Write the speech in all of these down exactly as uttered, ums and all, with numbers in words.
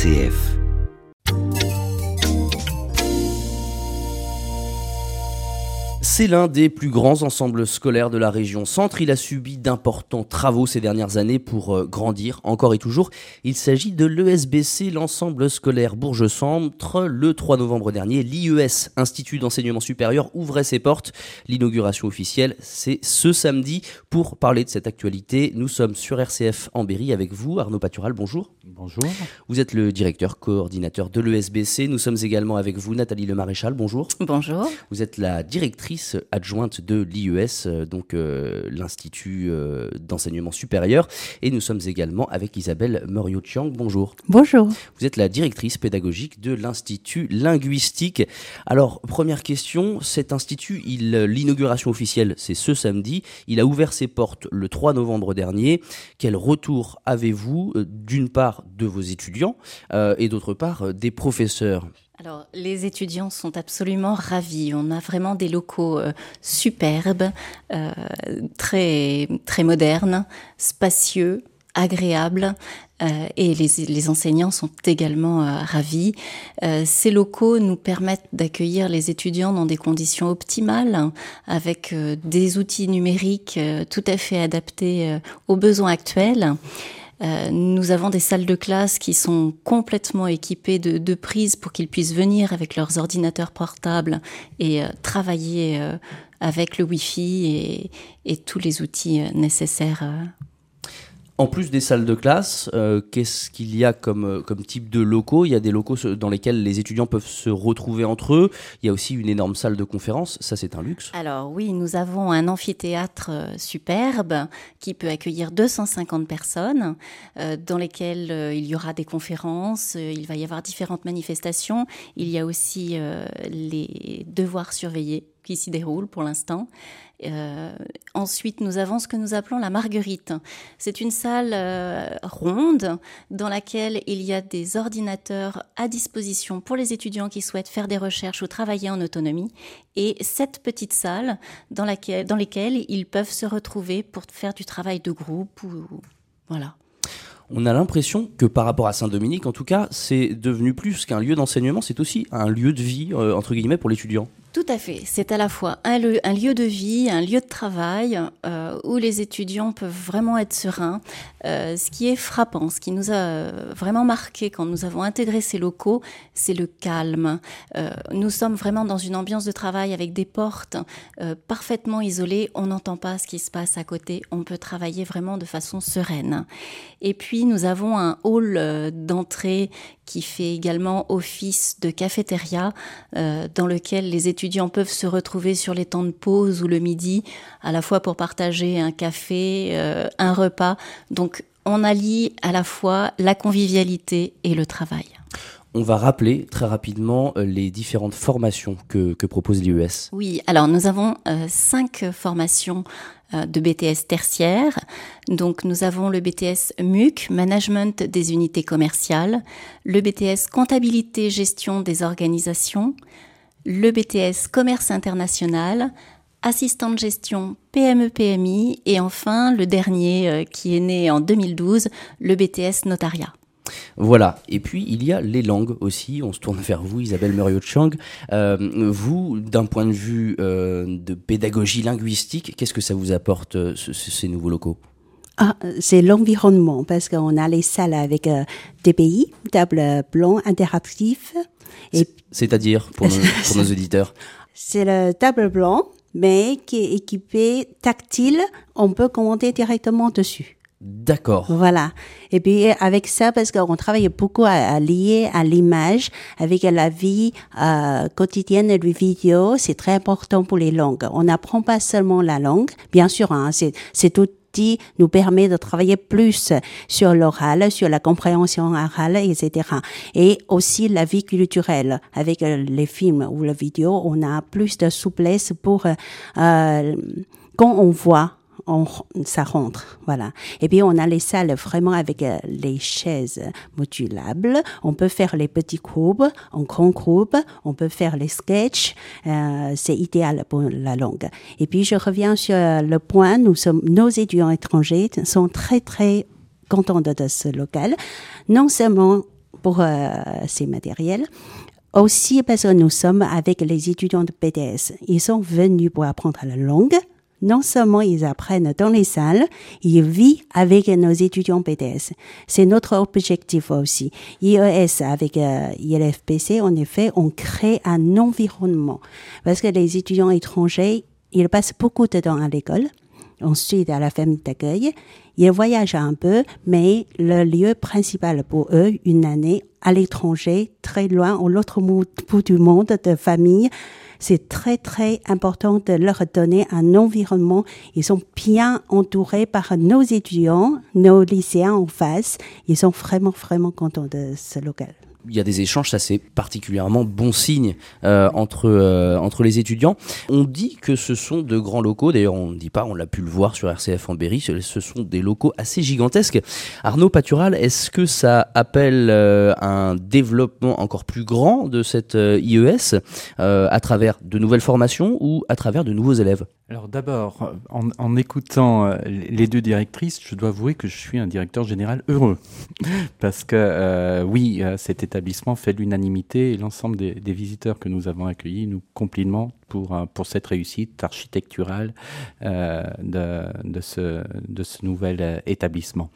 C F. C'est l'un des plus grands ensembles scolaires de la région Centre. Il a subi d'importants travaux ces dernières années pour euh, grandir, encore et toujours. Il s'agit de l'E S B C, l'ensemble scolaire Bourges-Centre. Le trois novembre dernier, l'I E S, Institut d'enseignement supérieur, ouvrait ses portes. L'inauguration officielle, c'est ce samedi. Pour parler de cette actualité, nous sommes sur R C F en Berry avec vous, Arnaud Patural, bonjour. Bonjour. Vous êtes le directeur coordinateur de l'E S B C. Nous sommes également avec vous, Nathalie Lemaréchal, bonjour. Bonjour. Vous êtes la directrice adjointe de l'I E S, donc euh, l'Institut euh, d'enseignement supérieur. Et nous sommes également avec Isabelle Muriot-Chiang. Bonjour. Bonjour. Vous êtes la directrice pédagogique de l'Institut linguistique. Alors, première question, cet institut, il, l'inauguration officielle, c'est ce samedi. Il a ouvert ses portes le trois novembre dernier. Quel retour avez-vous, euh, d'une part, de vos étudiants euh, et d'autre part, euh, des professeurs ? Alors, les étudiants sont absolument ravis. On a vraiment des locaux euh, superbes, euh, très, très modernes, spacieux, agréables. Euh, et les, les enseignants sont également euh, ravis. Euh, ces locaux nous permettent d'accueillir les étudiants dans des conditions optimales, hein, avec euh, des outils numériques euh, tout à fait adaptés euh, aux besoins actuels. Euh, nous avons des salles de classe qui sont complètement équipées de, de prises pour qu'ils puissent venir avec leurs ordinateurs portables et euh, travailler euh, avec le Wi-Fi et, et tous les outils euh, nécessaires. Euh. En plus des salles de classe, euh, qu'est-ce qu'il y a comme, comme type de locaux ? Il y a des locaux dans lesquels les étudiants peuvent se retrouver entre eux. Il y a aussi une énorme salle de conférence. Ça, c'est un luxe. Alors oui, nous avons un amphithéâtre euh, superbe qui peut accueillir deux cent cinquante personnes, euh, dans lesquelles euh, il y aura des conférences, euh, il va y avoir différentes manifestations. Il y a aussi euh, les devoirs surveillés qui s'y déroulent pour l'instant. Euh, ensuite, nous avons ce que nous appelons la Marguerite. C'est une salle euh, ronde dans laquelle il y a des ordinateurs à disposition pour les étudiants qui souhaitent faire des recherches ou travailler en autonomie, et sept petites salles dans, laquelle, dans lesquelles ils peuvent se retrouver pour faire du travail de groupe. Ou, voilà. On a l'impression que par rapport à Saint-Dominique, en tout cas, c'est devenu plus qu'un lieu d'enseignement, c'est aussi un lieu de vie, euh, entre guillemets, pour l'étudiant. Tout à fait. C'est à la fois un lieu, un lieu de vie, un lieu de travail euh, où les étudiants peuvent vraiment être sereins. Euh, ce qui est frappant, ce qui nous a vraiment marqué quand nous avons intégré ces locaux, c'est le calme. Euh, nous sommes vraiment dans une ambiance de travail avec des portes euh, parfaitement isolées. On n'entend pas ce qui se passe à côté. On peut travailler vraiment de façon sereine. Et puis, nous avons un hall euh, d'entrée qui fait également office de cafétéria, euh, dans lequel les étudiants peuvent se retrouver sur les temps de pause ou le midi, à la fois pour partager un café, euh, un repas. Donc, on allie à la fois la convivialité et le travail. On va rappeler très rapidement les différentes formations que, que propose l'I E S. Oui, alors nous avons euh, cinq formations euh, de B T S tertiaires. Donc nous avons le B T S M U C, Management des unités commerciales, le B T S Comptabilité Gestion des organisations, le B T S Commerce international, assistant de gestion P M E P M I et enfin le dernier euh, qui est né en deux mille douze, le B T S Notariat. Voilà, et puis il y a les langues aussi, on se tourne vers vous Isabelle Muriot-Chiang. Euh, vous, d'un point de vue euh, de pédagogie linguistique, qu'est-ce que ça vous apporte euh, ce, ces nouveaux locaux ? Ah, c'est l'environnement, parce qu'on a les salles avec euh, des pays, table blanc interactif. Et c'est, c'est-à-dire, pour nos, pour nos auditeurs ? C'est le table blanc, mais qui est équipé tactile, on peut commenter directement dessus. D'accord. Voilà. Et puis avec ça, parce qu'on travaille beaucoup à, à lier à l'image, avec la vie euh, quotidienne du vidéo, c'est très important pour les langues. On n'apprend pas seulement la langue, bien sûr, hein, c'est, cet outil nous permet de travailler plus sur l'oral, sur la compréhension orale, et cetera. Et aussi la vie culturelle. Avec les films ou la vidéo, on a plus de souplesse pour euh, quand on voit. On, ça rentre, voilà. Et puis on a les salles vraiment avec euh, les chaises modulables. On peut faire les petits groupes, en grands groupes. On peut faire les sketchs. Euh, c'est idéal pour la langue. Et puis je reviens sur le point. Nous sommes, nos étudiants étrangers sont très très contents de, de ce local. Non seulement pour euh, ces matériels. Aussi parce que nous sommes avec les étudiants de B T S. Ils sont venus pour apprendre la langue. Non seulement ils apprennent dans les salles, ils vivent avec nos étudiants B T S. C'est notre objectif aussi. I E S avec euh, I L F P C, en effet, on crée un environnement. Parce que les étudiants étrangers, ils passent beaucoup de temps à l'école, ensuite à la famille d'accueil. Ils voyagent un peu, mais le lieu principal pour eux, une année à l'étranger, très loin, au l'autre bout du monde, de famille, c'est très, très important de leur donner un environnement. Ils sont bien entourés par nos étudiants, nos lycéens en face. Ils sont vraiment, vraiment contents de ce local. Il y a des échanges, ça c'est particulièrement bon signe euh, entre euh, entre les étudiants. On dit que ce sont de grands locaux, d'ailleurs on ne dit pas, on l'a pu le voir sur R C F en Berry, ce sont des locaux assez gigantesques. Arnaud Patural, est-ce que ça appelle euh, un développement encore plus grand de cette euh, I E S euh, à travers de nouvelles formations ou à travers de nouveaux élèves ? Alors d'abord, en, en écoutant les deux directrices, je dois avouer que je suis un directeur général heureux. Parce que euh, oui, cet établissement fait l'unanimité et l'ensemble des, des visiteurs que nous avons accueillis nous complimentent pour, pour cette réussite architecturale euh, de, de, ce, de ce nouvel établissement.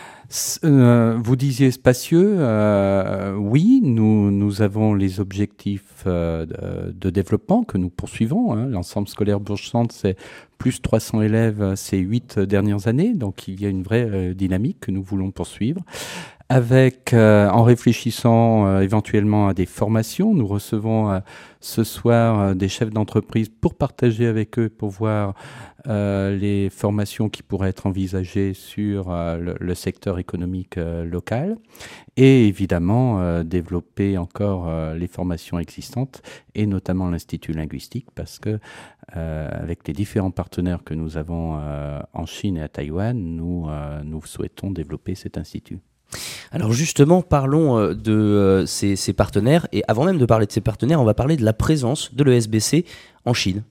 Euh, vous disiez spacieux, euh, oui, nous, nous avons les objectifs euh, de, de développement que nous poursuivons. Hein. L'ensemble scolaire Bourges-Centre, c'est plus trois cents élèves ces huit dernières années, donc il y a une vraie euh, dynamique que nous voulons poursuivre. Avec, euh, en réfléchissant euh, éventuellement à des formations, nous recevons euh, ce soir euh, des chefs d'entreprise pour partager avec eux, pour voir euh, les formations qui pourraient être envisagées sur euh, le, le secteur économique euh, local et évidemment euh, développer encore euh, les formations existantes et notamment l'Institut linguistique parce que euh, avec les différents partenaires que nous avons euh, en Chine et à Taïwan, nous, euh, nous souhaitons développer cet institut. Alors justement, parlons de euh, ces, ces partenaires, et avant même de parler de ces partenaires, on va parler de la présence de l'E S B C en Chine.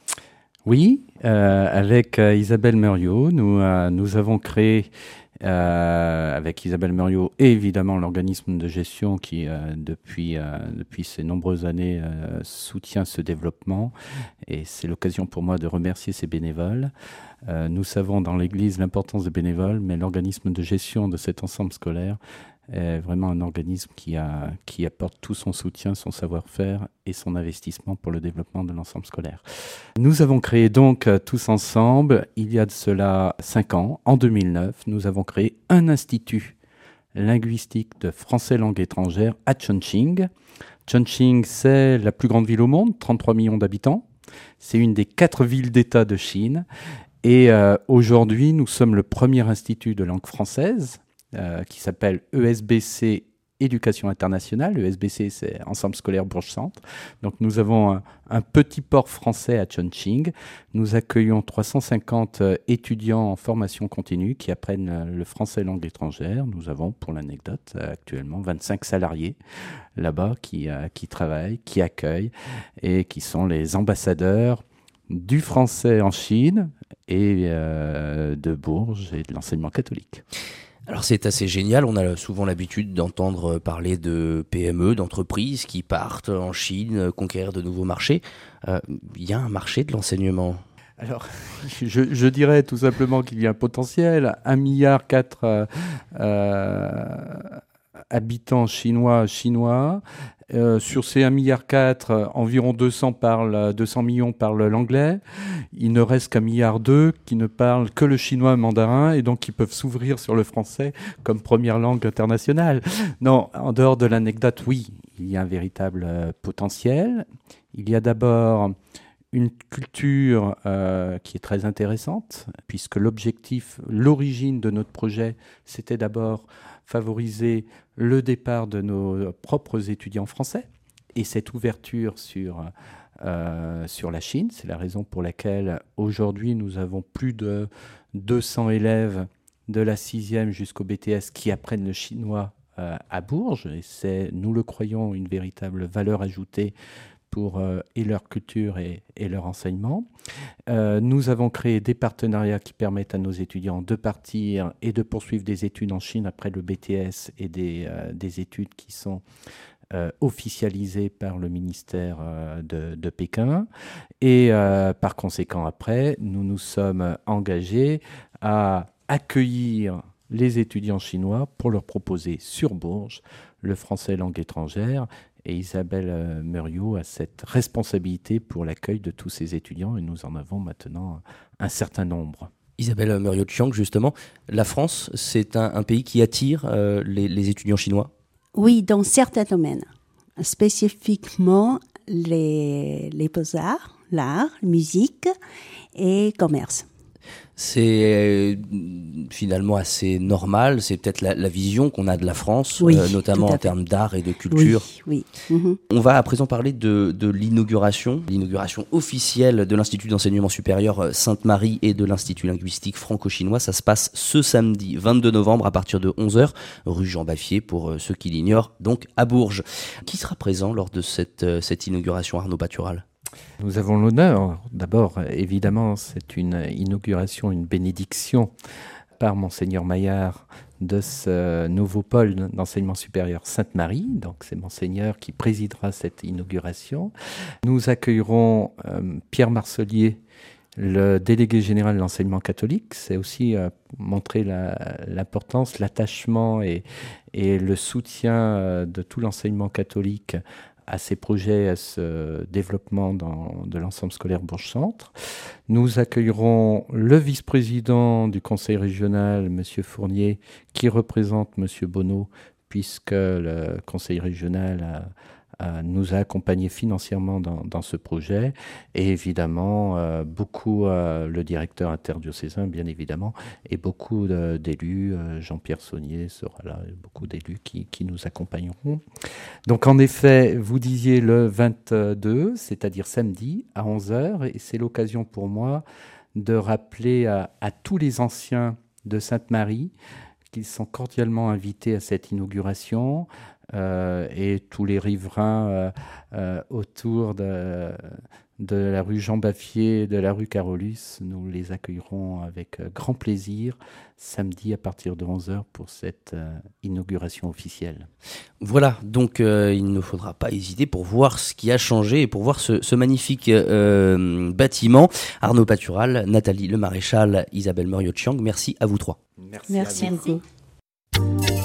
Oui, euh, avec euh, Isabelle Muriot, nous, euh, nous avons créé, euh, avec Isabelle Muriot et évidemment l'organisme de gestion qui, euh, depuis, euh, depuis ces nombreuses années, euh, soutient ce développement, et c'est l'occasion pour moi de remercier ces bénévoles. Euh, nous savons dans l'Église l'importance des bénévoles, mais l'organisme de gestion de cet ensemble scolaire est vraiment un organisme qui, a, qui apporte tout son soutien, son savoir-faire et son investissement pour le développement de l'ensemble scolaire. Nous avons créé donc euh, tous ensemble, il y a de cela cinq ans, en deux mille neuf, nous avons créé un institut linguistique de français langue étrangère à Chongqing. Chongqing, c'est la plus grande ville au monde, trente-trois millions d'habitants. C'est une des quatre villes d'État de Chine. Et euh, aujourd'hui, nous sommes le premier institut de langue française euh, qui s'appelle E S B C Éducation internationale. E S B C, c'est Ensemble scolaire Bourges-Centre. Donc nous avons un, un petit port français à Chongqing. Nous accueillons trois cent cinquante euh, étudiants en formation continue qui apprennent euh, le français langue étrangère. Nous avons, pour l'anecdote, euh, actuellement vingt-cinq salariés là-bas qui, euh, qui travaillent, qui accueillent et qui sont les ambassadeurs du français en Chine et euh, de Bourges et de l'enseignement catholique. Alors c'est assez génial, on a souvent l'habitude d'entendre parler de P M E, d'entreprises qui partent en Chine conquérir de nouveaux marchés. Il euh, y a un marché de l'enseignement ? Alors, je, je dirais tout simplement qu'il y a un potentiel, un milliard quatre euh, euh, habitants chinois, chinois. Euh, sur ces un virgule quatre milliard, environ deux cents, parlent, deux cents millions parlent l'anglais. Il ne reste qu'un virgule deux milliard qui ne parlent que le chinois mandarin et donc qui peuvent s'ouvrir sur le français comme première langue internationale. Non, en dehors de l'anecdote, oui, il y a un véritable euh, potentiel. Il y a d'abord une culture euh, qui est très intéressante, puisque l'objectif, l'origine de notre projet, c'était d'abord favoriser le départ de nos propres étudiants français et cette ouverture sur, euh, sur la Chine. C'est la raison pour laquelle aujourd'hui nous avons plus de deux cents élèves de la sixième jusqu'au B T S qui apprennent le chinois euh, à Bourges. Et c'est, nous le croyons, une véritable valeur ajoutée pour euh, et leur culture et, et leur enseignement. Euh, nous avons créé des partenariats qui permettent à nos étudiants de partir et de poursuivre des études en Chine après le B T S et des, euh, des études qui sont euh, officialisées par le ministère euh, de, de Pékin. Et euh, par conséquent, après, nous nous sommes engagés à accueillir les étudiants chinois pour leur proposer sur Bourges le français langue étrangère. Et Isabelle Muriot a cette responsabilité pour l'accueil de tous ces étudiants et nous en avons maintenant un certain nombre. Isabelle Muriot-Chiang, justement, la France, c'est un, un pays qui attire euh, les, les étudiants chinois? Oui, dans certains domaines, spécifiquement les, les beaux-arts, l'art, musique et commerce. C'est finalement assez normal, c'est peut-être la, la vision qu'on a de la France, oui, euh, notamment en termes d'art et de culture. Oui, oui. Mm-hmm. On va à présent parler de, de l'inauguration, l'inauguration officielle de l'Institut d'enseignement supérieur Sainte-Marie et de l'Institut linguistique franco-chinois. Ça se passe ce samedi vingt-deux novembre à partir de onze heures, rue Jean Baffier, pour ceux qui l'ignorent, donc à Bourges. Qui sera présent lors de cette, cette inauguration, Arnaud Patural ? Nous avons l'honneur, d'abord, évidemment, c'est une inauguration, une bénédiction par Monseigneur Maillard de ce nouveau pôle d'enseignement supérieur Sainte-Marie. Donc, c'est Monseigneur qui présidera cette inauguration. Nous accueillerons euh, Pierre Marcelier, le délégué général de l'enseignement catholique. C'est aussi euh, montrer la, l'importance, l'attachement et, et le soutien euh, de tout l'enseignement catholique à ces projets, à ce développement dans, de l'ensemble scolaire Bourges-Centre. Nous accueillerons le vice-président du conseil régional, M. Fournier, qui représente M. Bonneau, puisque le conseil régional a, a, nous a accompagnés financièrement dans, dans ce projet. Et évidemment, euh, beaucoup, euh, le directeur interdiocésain, bien évidemment, et beaucoup de, d'élus, euh, Jean-Pierre Saunier sera là, et beaucoup d'élus qui, qui nous accompagneront. Donc en effet, vous disiez le vingt-deux, c'est-à-dire samedi à onze heures, et c'est l'occasion pour moi de rappeler à, à tous les anciens de Sainte-Marie qu'ils sont cordialement invités à cette inauguration, euh, et tous les riverains euh, euh, autour de, de la rue Jean Baffier et de la rue Carolus, nous les accueillerons avec grand plaisir samedi à partir de onze heures pour cette euh, inauguration officielle. Voilà, donc euh, il ne faudra pas hésiter pour voir ce qui a changé et pour voir ce, ce magnifique euh, bâtiment. Arnaud Patural, Nathalie Le Maréchal, Isabelle Muriot-Chiang, merci à vous trois. Merci, merci à vous. beaucoup.